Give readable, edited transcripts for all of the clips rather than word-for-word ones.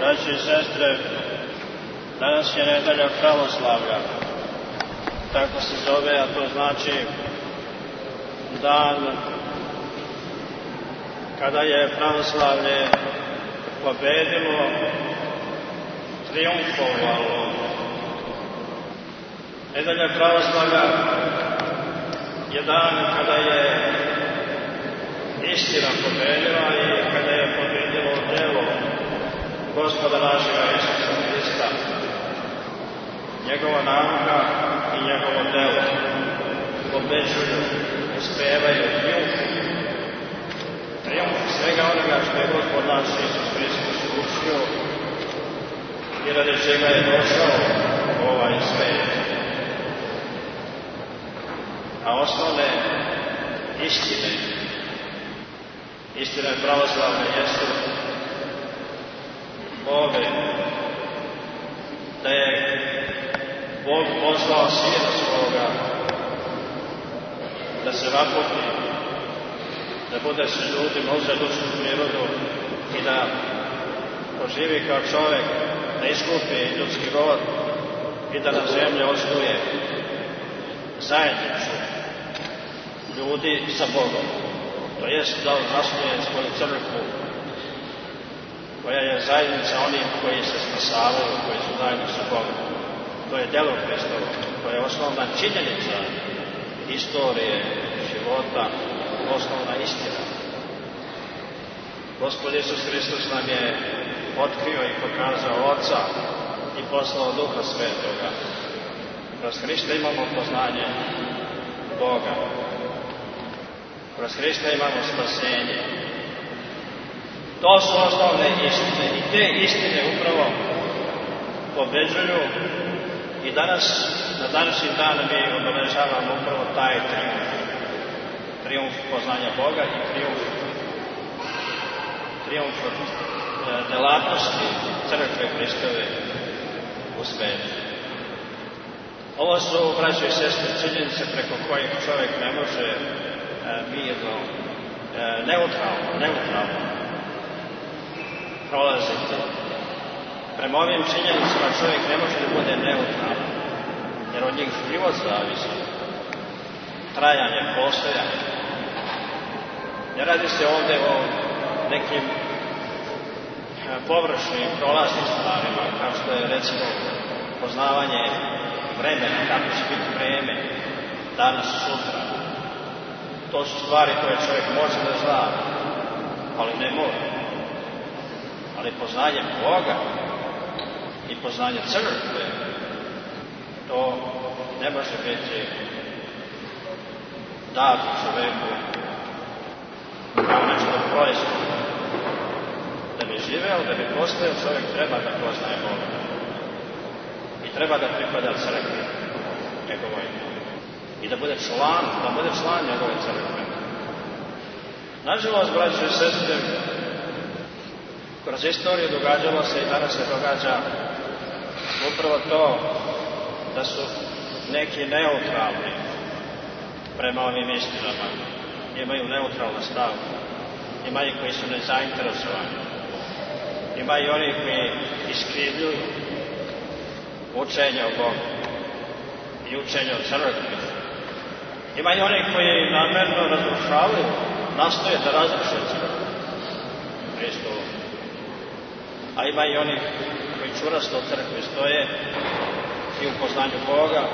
Braći i sestre, danas je nedelja pravoslavlja, tako se zove, a to znači dan kada je pravoslavlje pobedilo, trijumfovalo. Nedelja pravoslavlja je dan kada je istina pobedila i kada je pobedilo djelo Gospoda našega Isusa Hrista, njegova nauka i njegovo djelo pobeđuju, uspevaju trijumf svega onoga što je Gospod naš Isus Hristos učio i radi čega je došao u ovaj svijet. A osnovne istine pravoslavne jesu ove, da je Bog poslao Sina svoga da se vaputi, da bude sa ljudima, uzeo dušu prirodu i da poživi kao čovjek, da iskupi ljudski rod i da na zemlji osnuje zajednicu ljudi sa Bogom. To jest da zasnuje svoju crkvu, koja je zajednica onih koji se spasavaju, koji su zajedno sa Bogom. To je djelo Hristovo, to je osnovna činjenica istorije, života, osnovna istina. Gospod Isus Hristos nam je otkrio i pokazao Oca i poslao Duha Svetoga. Kroz Hrista imamo poznanje Boga. Kroz Hrista imamo spasenje. To su osnovne istine i te istine upravo pobeđuju i danas, na današnji dan mi obeležavamo upravo taj trijumf poznanja Boga i trijumf delatnosti crkve Hristove u svijetu. Ovo su, braći i sestre, činjenice preko kojih čovjek ne može mirno, neutralno prolaziti. Prema ovim činjenicama čovjek ne može da bude neutralan, jer od njih život zavisi, trajanje, postojanje. Ne radi se ovdje o nekim površnim, prolaznim stvarima, kao što je recimo poznavanje vremena, kako će biti vreme, danas, sutra. To su stvari koje čovjek može da zna, ali ne mora. Ali poznanje Boga i poznanje crkve, to ne može biti dato čovjeku kao nešto proizvodno. Da bi živeo, da bi postojao, čovjek treba da poznaje Boga i treba da pripada crkvi njegovoj i da bude član njegove crkve. Nažalost, braći i sestre, kroz istoriju događalo se i danas se događa upravo to da su neki neutralni prema ovim istinama. Imaju neutralan stav. Ima i koji su nezainteresovani. Ima i oni koji iskrivljuju učenje o Bogu i učenje o crkvi. Ima i oni koji namjerno razrušavaju, nastoje da razruše crkvu Hristovu. A ima i oni koji čvrsto u crkvi stoje i u poznanju Boga,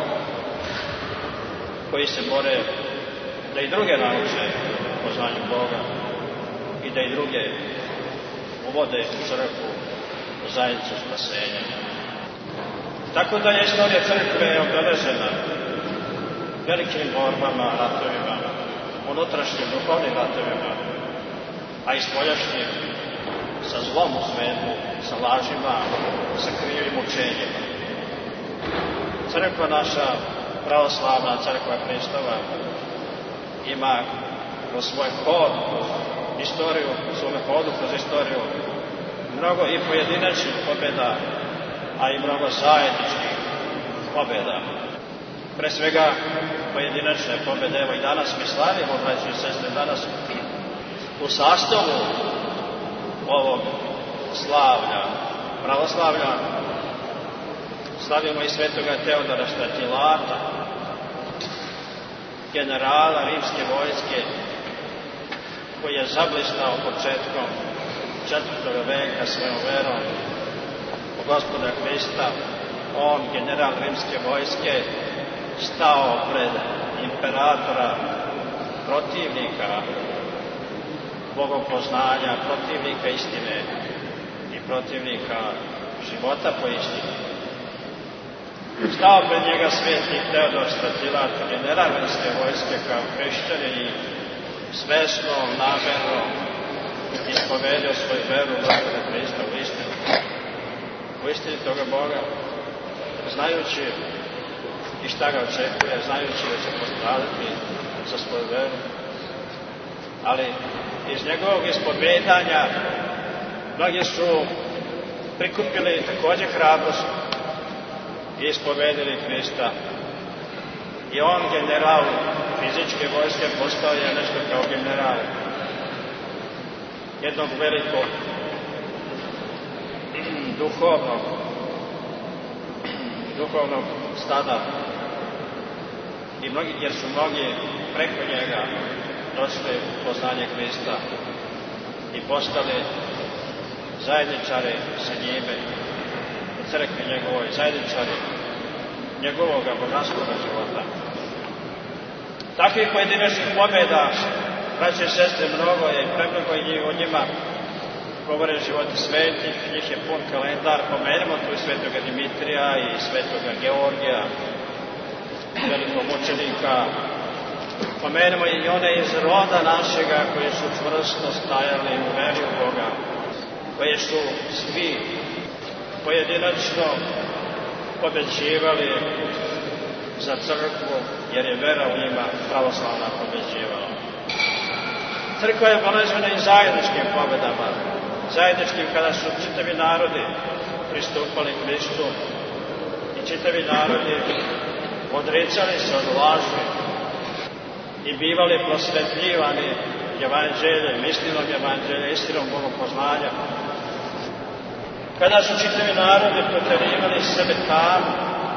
koji se bore da i druge nauče u poznanju Boga i da i druge uvode u crkvu, u zajednicu spasenja. Tako da je istorija crkve obeležena velikim borbama, ratovima, unutrašnjim duhovnim ratovima, a i spoljašnjim, sa zlom u svijetu, sa lažima, sa krivim učenjima. Crkva naša, pravoslavna crkva Hristova, ima kroz svoj hod, istoriju, svome hodu kroz istoriju, mnogo i pojedinačnih pobjeda, a i mnogo zajedničkih pobjeda. Pre svega pojedinačne pobjede, evo i danas mi slavimo, braći i sestre, danas u sastavu ovog slavlja pravoslavlja, slavimo i svetoga Teodora Stratilata, generala rimske vojske, koji je zablistao početkom 4. veka svojom verom u Gospoda Hrista. On, general rimske vojske, stao pred imperatora, protivnika bogopoznanja, protivnika istine i protivnika života po istini. Stao pred njega sveti Teodor Stratilat, general rimske vojske, kao hrišćanin i svesno, namerno ispovedio svoju veru u Gospoda Hrista, u istini toga Boga, znajući i šta ga očekuje, znajući da će postradati za svoju veru. Ali iz njegovog ispovedanja mnogi su prikupili također hrabrost i ispovedili Hrista. I on, general fizičke vojske, postao je nešto kao general jednog velikog duhovnog stada, jer su mnogi preko njega došli u poznanje Hrista i postali zajedničari sa njime u crkvi njegovoj, zajedničari njegovog božanskog života. Takvih pojedinačnih pobjeda, braće i sestre, mnogo je i premnogo i o njima govore životi svetih, njih je pun kalendar. Pomenemo tu i svetoga Dimitrija i svetoga Georgija, velikog mučenika. Pomenemo i one iz roda našega koji su čvrsto stajali u veri u Boga, koji su svi pojedinačno pobeđivali za crkvu, jer je vera u njima pravoslavna pobeđivala. Crkva je obavezana i zajedničkim pobedama, zajedničkim kada su čitavi narodi pristupali Hristu i čitavi narodi odricali se od laži i bivali prosvetljivani evanđeljem, istinom evanđelja, istinom bogopoznanja. Kada su čitavi narodi proterivali sebe tamu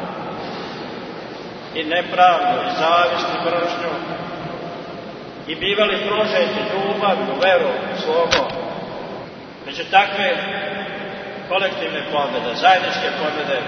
i nepravdu i zavist i mržnju i bivali prožeti ljubavlju, veru, slobom. Među takve kolektivne pobjede, zajedničke pobjede,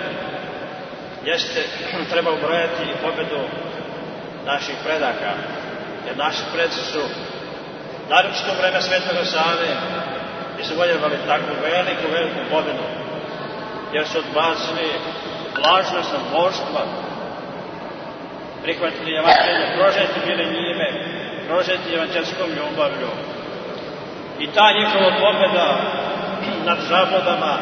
treba ubrojati i pobjedu naših predaka, jer naši predci su naročito u vreme Svetoga Save izvoljevali takvu veliku pobjedu, jer su odbacili lažno samoboštva, prihvatili evanđelje, prožeti bili njime, prožeti evanđelskom ljubavlju. I ta njihova pobjeda nad zabludama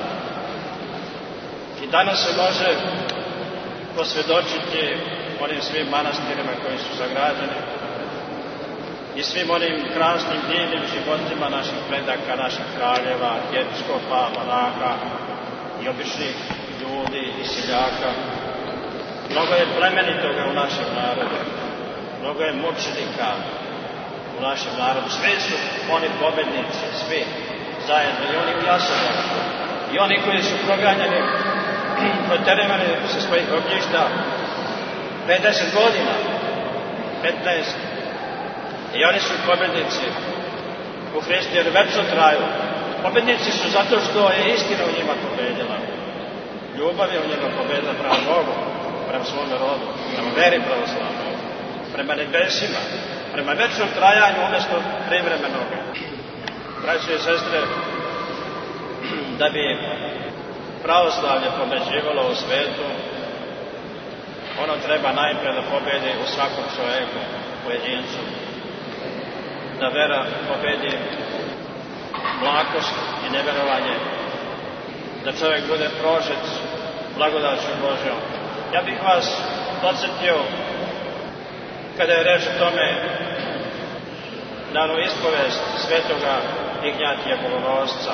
i danas se može posvjedočiti onim svim manastirima koji su sagrađeni i svim onim krasnim, divnim životima naših predaka, naših kraljeva, episkopa, monaha i običnih ljudi i seljaka. Mnogo je plemenitoga u našem narodu, mnogo je mučenika u našem narodu. Svi su oni pobednici, svi zajedno, i oni klasovi, i oni koji su proganjani, proterivani sa svojih ognjišta 50 godina, 15. I oni su pobednici u Hristu, jer večno traju. Pobednici su zato što je istina u njima pobedila. Ljubav je u njima pobedila prema Bogu, prema svome rodu, prema veri pravoslavnoj, prema nebesima, prema večnom trajanju umjesto privremenoga. Braće i sestre, da bi pravoslavlje pobeđivalo u svetu, ono treba najpre da pobedi u svakom čovjeku, pojedincu. Da vera pobedi mlakost i neverovanje, da čovjek bude prožet blagodaću Božjom. Ja bih vas podsjetio, kada je reč o tome, na onu ispovest svetoga Ignjatija Bogorosca.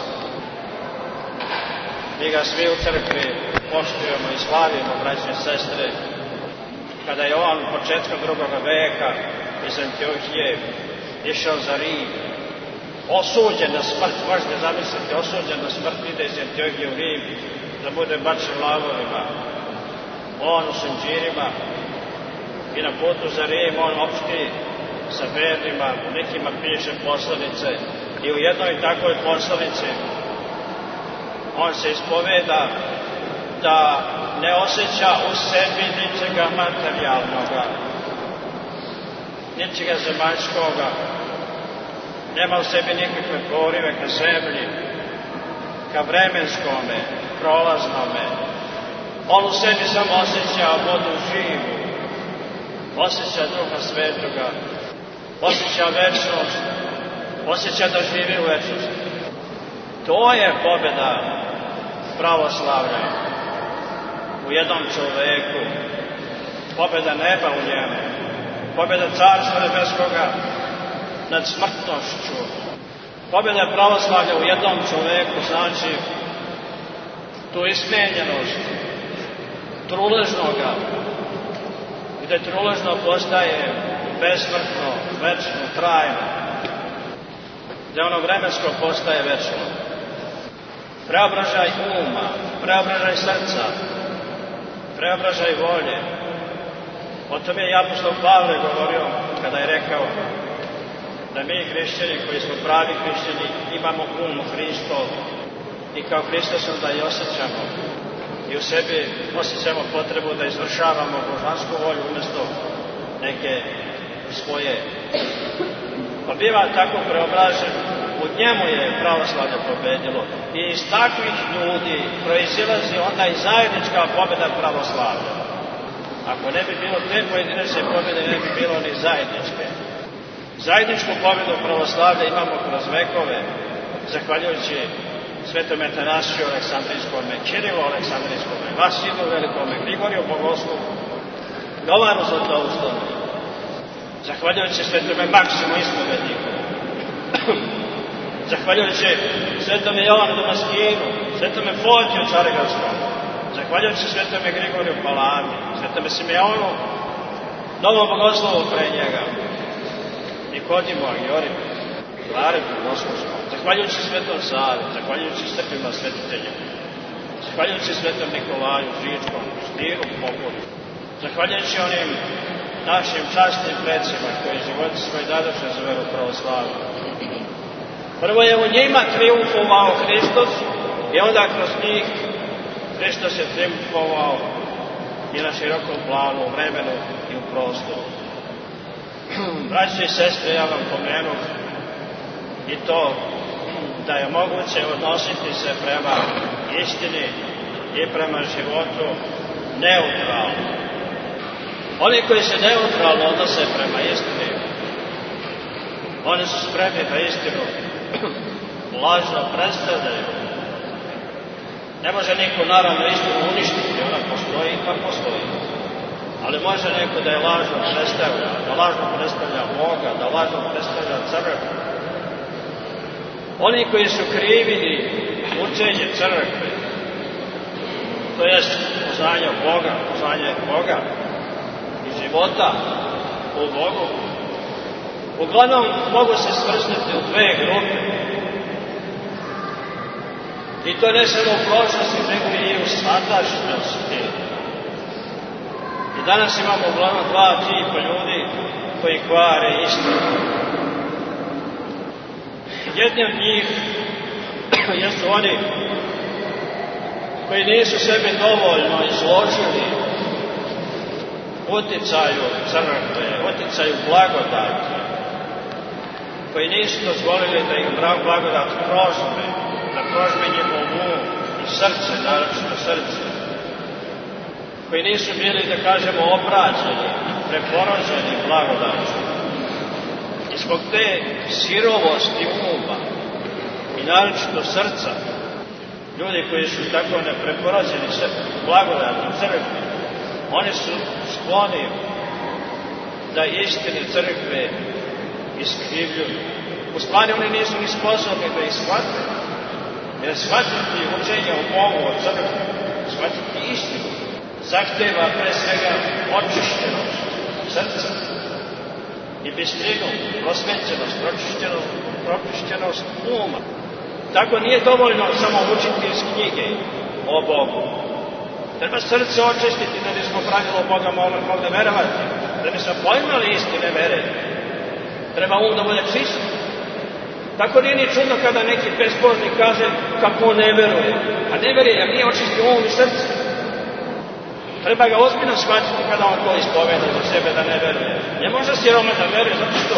Mi ga svi u crkvi poštujemo i slavimo, braće i sestre, kada je on početkom 2. veka iz Antiohije išao za Rim osuđen na smrt, možete zamisliti, osuđen na smrt, ide iz Antiohije u Rim, da bude bačen lavovima, on u sinđirima i na putu za Rim on opšti sa vernima, nekima piše poslanice i u jednoj takvoj poslanici on se ispoveda da ne osjeća u sebi ničega materijalnoga, ničega zemaljskoga, nema u sebi nikakve porive ka zemlji, ka vremenskome, prolaznome. On u sebi samo osjeća vodu živu, osjeća Duha Svetoga, osjeća večnost, osjeća da živi u večnosti. To je pobjeda pravoslavlja u jednom čoveku, pobjeda neba u njemu, pobjeda Carstva nebeskoga nad smrtnošću. Pobjeda pravoslavlja u jednom čoveku znači tu ismenjenost truležnoga, gdje truležno postaje besmrtno, večno, trajno, gdje ono vremensko postaje večno. Preobražaj uma, preobražaj srca, preobražaj volje. O tome je apostol Pavle govorio kada je rekao da mi hrišćani koji smo pravi hrišćani imamo um Hristov i kao Hristos onda i osjećamo i u sebi osjećamo potrebu da izvršavamo božansku volju umjesto neke svoje. Pa biva tako preobražen, u njemu je pravoslavlje pobedilo i iz takvih ljudi proizilazi onda i zajednička pobjeda pravoslavlja. Ako ne bi bilo te pojedinačne pobjede, ne bi bilo ni zajedničke. Zajedničku pobjedu pravoslavlja imamo kroz vekove, zahvaljujući Svetom Atanasiju Aleksandrijskome, Kirilu Aleksandrijskome, Vasilu Velikome, Grigoriju Bogoslovu, Jovanu Zlatoustome, zahvaljujući Svetome Maksimu Ispovjedniku, zahvaljujući Svetome Jovanu Damaskinu, Svetome Fotiju Carigradskom, zahvaljujući Svetome Grigoriju Palami, Svetome Simeonu, Novom Bogoslovu pre njega, Nikodimu Agiorimu, Klarimu Moskovskom, zahvaljujući Svetom Savi, zahvaljujući Srpima svetiteljima, zahvaljujući Svetom Nikolaju Žičkom, Stiru Popovi, zahvaljujući onim našim častnim predsima koji životi svoj dadoše za veru pravoslavlju. Prvo je u njima triumfovao Hristos i onda kroz njih Hristos je triumfovao i na širokom planu, u vremenu i u prostoru. Braći i sestre, ja vam pomenuh i to da je moguće odnositi se prema istini i prema životu neutralno. Oni koji se neutralno odnose prema istini, oni su spremni da istinu lažno predstavljaju. Ne može niko naravno istinu uništiti, ona postoji pa postoji. Ali može neko da je lažno predstavlja, da lažno predstavlja Boga, da lažno predstavlja crkvu. Oni koji su krivili učenje crkve, to jest poznanje Boga i života u Bogu, uglavnom mogu se svrstati u dve grupe. I to ne samo u prošlosti, nego i u sadašnjosti. I danas imamo uglavnom dva tipa ljudi koji kvare istinu. Jedni od njih jesu oni koji nisu sebi dovoljno izložili uticaju crkve, uticaju blagodati, koji nisu dozvolili da im blagodat prožme, da prožme njihov um i srce, naročito srce, koji nisu bili, da kažemo, obrađeni, preporođeni blagodaću. I zbog te sirovosti uma i naročito srca, ljudi koji su tako nepreporođeni blagodatom crkve, oni su skloni da istine crkve iskrivljuju. U stvari oni nisu ni sposobni da ih shvate, jer shvatiti učenje o Bogu od crkve, shvatiti istinu, zahteva pre svega očišćenost srca i bistrinu, prosvećenost, pročišćenost pročišćenost uma. Tako nije dovoljno samo učiti iz knjige o Bogu. Treba srce očistiti da bismo pravilo Boga mogli verovati, da bismo pojmali istine vere. Treba da bude čist. Tako nije ni čudno kada neki bezbožnik kaže kako on ne veruje. A ne veruje jer nije očistio um i srce. Treba ga ozbiljno shvatiti kada on to ispoveda za sebe da ne veruje. Ne može siroma da veruje zato što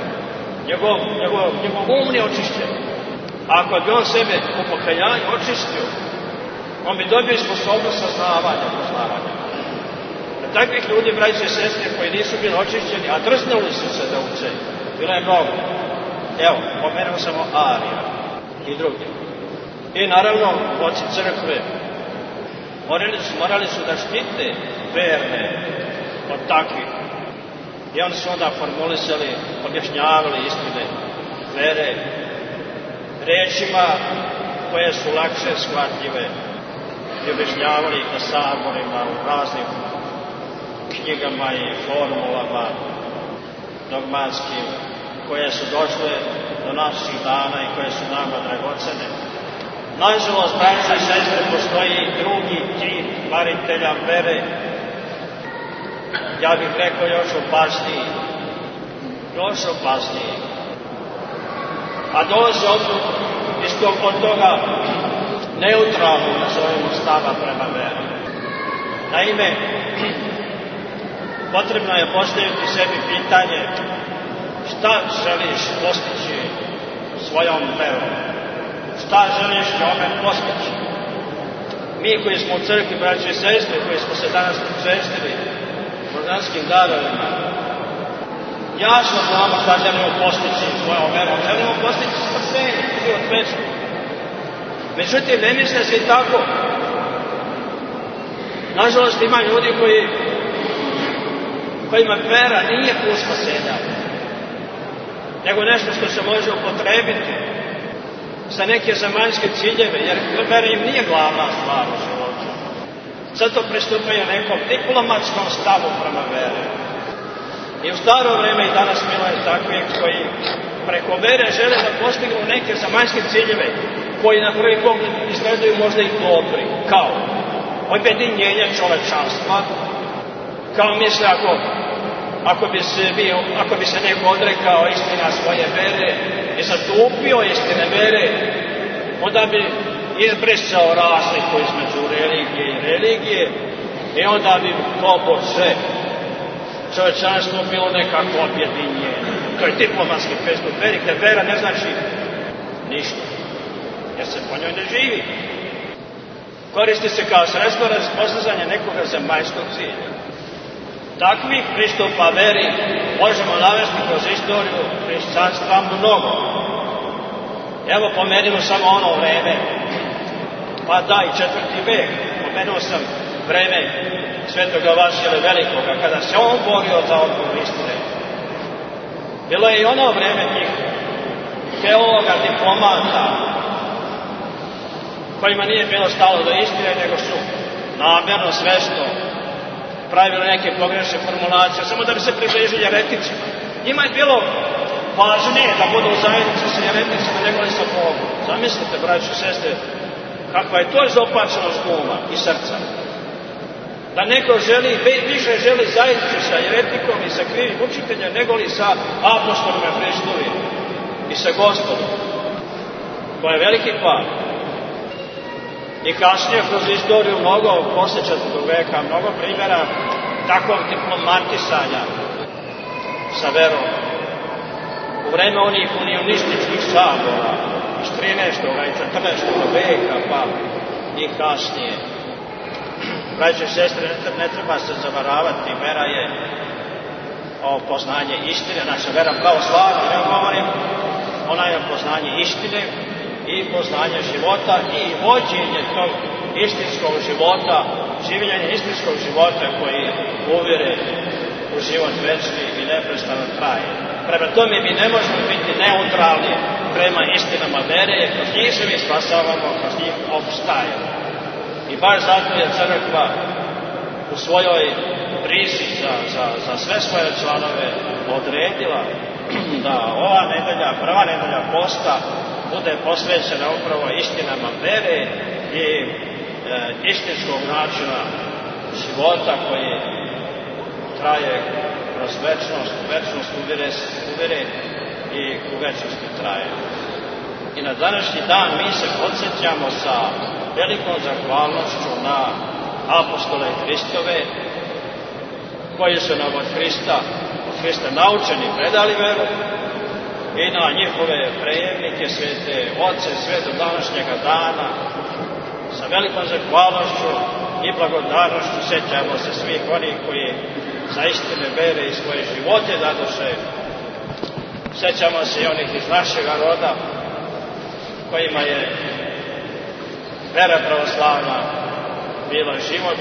njegov um nije očišćen. A ako bi on sebe u pokajanju očistio, on bi dobio sposobnost saznavanja, poznavanja. Na takvih ljudi, braće i sestre, koji nisu bili očišćeni, a drznuli su se da uče, bilo je mnogo. Evo, pomenuo samo Arija i drugi. I naravno, oci crkve morali su da štite verne od takvih. I oni su onda formulisali, objašnjavali istine vere rečima koje su lakše shvatljive i objašnjavali ih na saborima, u raznim knjigama i formulama dogmatskim koje su došle do naših dana i koje su nama dragocene. Nažalost, braća i sestre, postoji drugi tip varitelja vere, ja bih rekao još opasniji. A dolaze od toga neutralno, nazovemo, stava prema veri. Naime, potrebno je postaviti sebi pitanje šta želiš postići svojom verom, šta želiš njome postići. Mi koji smo u crkvi, braći i sestre, koji smo se danas pričestili božanskim darovima, jasno znamo šta želimo postići svojom verom. Želimo postići spasenje, život večni. Međutim, ne misle se i tako. Nažalost, ima ljudi kojima vera nije put spasenja, nego nešto što se može upotrebiti za neke zemaljske ciljeve, jer vera im nije glavna stvar u životu. Zato pristupaju nekom diplomatskom stavu prema veri. I u staro vreme i danas bilo je takvih koji preko vere žele da postignu neke zemaljske ciljeve koji na prvi pogled izgledaju možda i dobri, kao objedinjenje čovečanstva, kao misle ako bi se neko odrekao istina svoje vere i zatupio istine vere, onda bi izbrisao razliku između religije i religije i onda bi tobože čovečanstvo bilo nekako objedinjenje. To je diplomatski pristup veri, gde vera ne znači ništa, jer se po njoj ne živi. Koristi se kao sredstvo postizanja nekoga zemaljskog cilja. Takvih pristupa veri možemo navesti kroz istoriju hrišćanstva mnogo. Evo, pomenuo sam ono vreme, pa da, i 4. vek, pomenuo sam vreme Svetoga Vasila Velikoga, kada se on borio za odgovor istine. Bilo je i ono vreme tih teologa, diplomata, kojima nije bilo stalo do istine, nego su namjerno, svesno pravili neke pogrešne formulacije, samo da bi se približili jereticima. Njima je bilo važnije da budu u zajednici sa jereticima nego li sa Bogom. Zamislite, braći i sestre, kakva je to izopačenost uma i srca. Da neko više želi zajednicu sa jeretikom i sa krivim učiteljem nego li sa apostolima Hristovim i sa Gospodom. To je veliki pad. I kasnije kroz istoriju mnogo, posle 4. veka, mnogo primjera takvog diplomatisanja sa verom. U vreme onih unionističkih sabora iz 13. i 14. veka, pa i kasnije. Braće i sestre, ne treba se zavaravati, vera je poznanje istine, naša vera pravoslavna, ja govorim, ona je poznanje istine i poznanje života i vođenje tog istinskog života, življenje istinskog života koji uvjere u život večni i neprestano traje. Prema tome mi ne možemo biti neutralni prema istinama vere, jer kroz njih se mi spasavamo, kroz njih opstajemo. I baš zato je crkva u svojoj brizi za sve svoje članove odredila da ova nedelja, prva nedelja posta, bude posvećena upravo istinama vere i istinskog načina života koji traje kroz večnost, večnost uvire i u večnosti traje. I na današnji dan mi se podsjećamo sa velikom zahvalnošću na apostole Hristove, koji su nam od Hrista naučeni predali veru, i na njihove prejemnike, svete oce, sve do današnjega dana. Sa velikom zahvalnošću i благодарnošću sjećamo se svih onih koji za istine vere i svoje živote dadoše. Sjećamo se i onih iz našega roda, kojima je vera pravoslavna bila život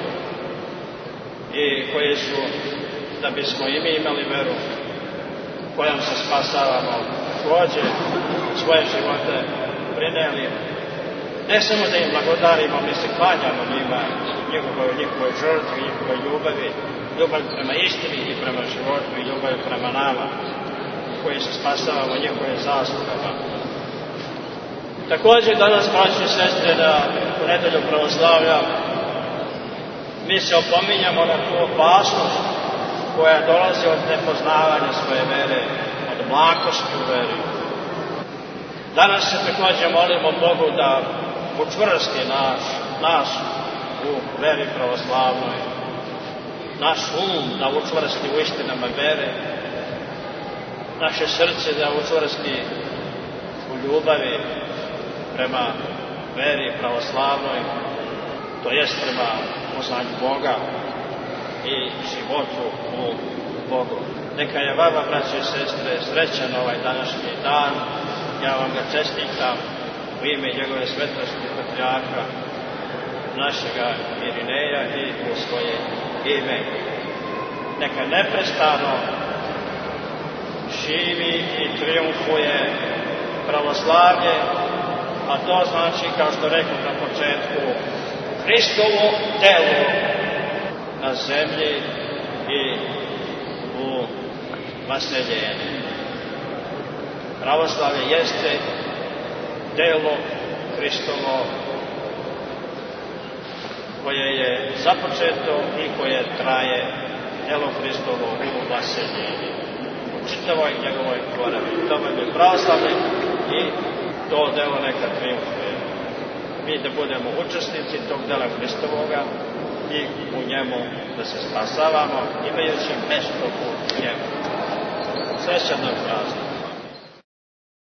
i koji su, da bismo i mi imali veru kojom se spasavamo, također svoje živote prinijeli. Ne samo da im blagodarimo, mi se klanjamo njima, njihovoj žrtvi, njihovoj ljubavi prema istini i prema životu i ljubavi prema nama, koji se spasavamo njihove zaslugama. Također danas, braće i sestre, u nedelju pravoslavlja mi se opominjamo na tu opasnost koja dolazi od nepoznavanja svoje vere, od mlakosti u veri. Danas se također molimo Bogu da učvrsti nas u veri pravoslavnoj, naš da učvrsti u istinama vere, naše srce da učvrsti u ljubavi prema veri pravoslavnoj, to jest prema poznanju Boga i životu u Bogu. Neka je vama, braći i sestre, srećan ovaj današnji dan. Ja vam ga čestitam u ime njegove svetosti patrijarha našega Irineja i u svoje ime. Neka neprestano živi i triumfuje pravoslavlje, a to znači, kao što rekao na početku, Hristovo delo na zemlji i u vaseljenju. Pravoslavlje jeste delo Hristovo koje je započeto i koje traje, delo Hristovo u vaseljenju. U čitavoj njegovoj tvorevini. To je pravoslavlje i to delo neka triumfuje. Mi da budemo učesnici tog dela Hristovoga i u njemu da se spasavamo, imajući mesto u njemu. Srećan nam praznik.